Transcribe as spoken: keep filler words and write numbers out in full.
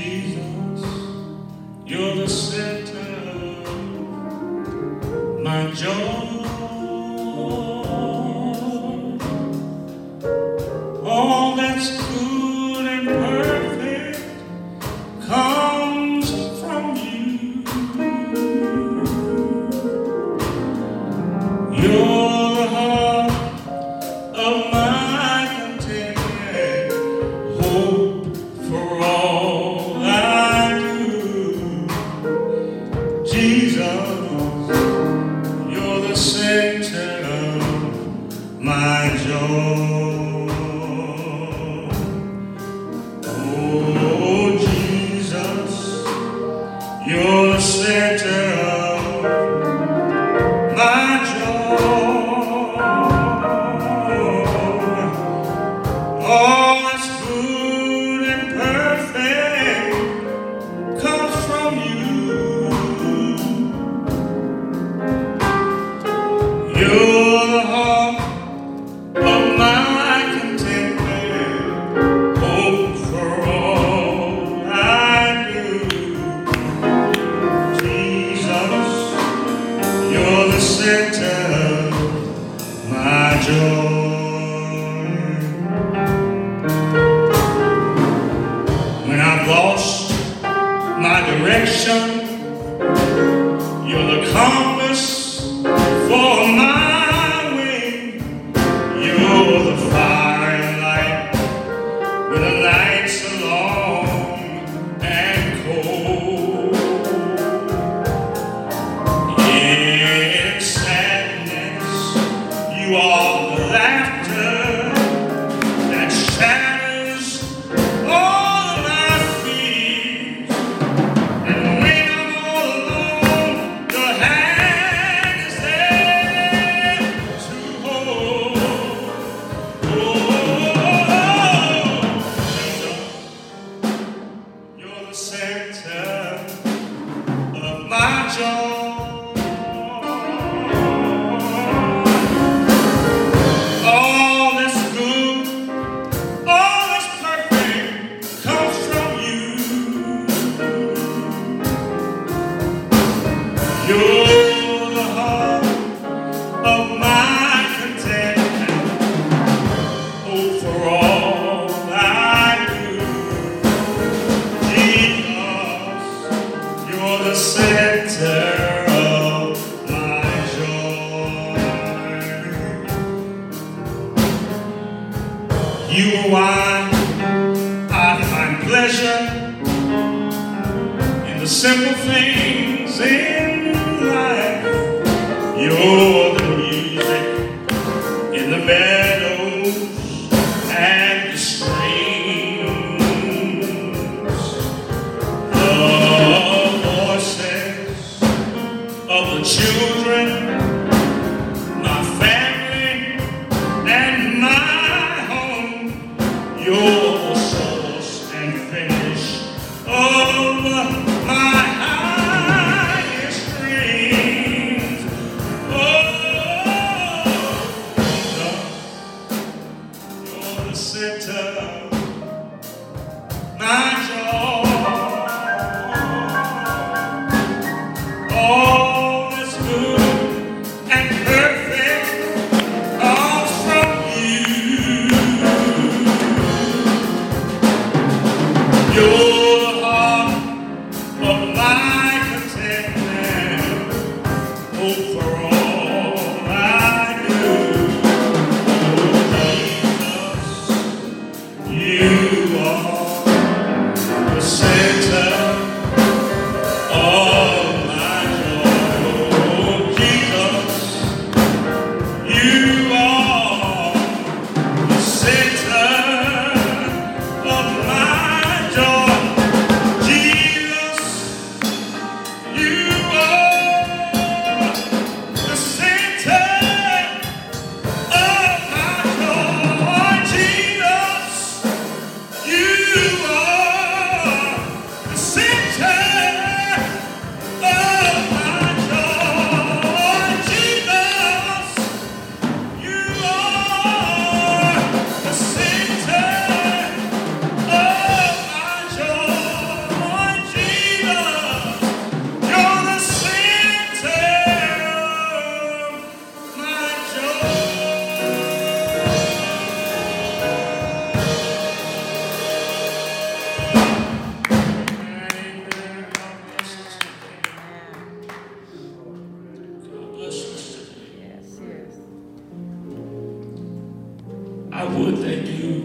Jesus, you're the center of my joy. All that's good and perfect comes from you. You're the heart of my contentment, hope for all I do. Jesus, you're the center of my joy. Oh, Jesus, you're the center of my joy. All that's good and perfect comes from you. You're the heart of my contentment, hope for all I do. Jesus, you're the center of my joy. When I've lost my direction, you're the compass for my way. You're the fire and light when the nights are long and cold. In sadness, you are the laughter that shatters all of my fears. And when I'm all alone, your hand is there to hold. Oh, Jesus, you're the center of my joy. All that's good, all that's perfect comes from you. You're the heart of my contentment, hope for all I do. Jesus, you're the center of my joy. You are why I find pleasure in the simple things in life. You're the music in the meadows and the streams, the voices of the children, my family and my home. You're the source and finish of my highest dreams. Oh, Jesus, you're the center of my joy. All that's good and perfect comes from you. You're the heart of my contentment, hope for all I do. Oh, Jesus, you are the center of my joy. Oh, Jesus, you are the center of my joy. Jesus, you are the center of my joy. Jesus, you are would thank you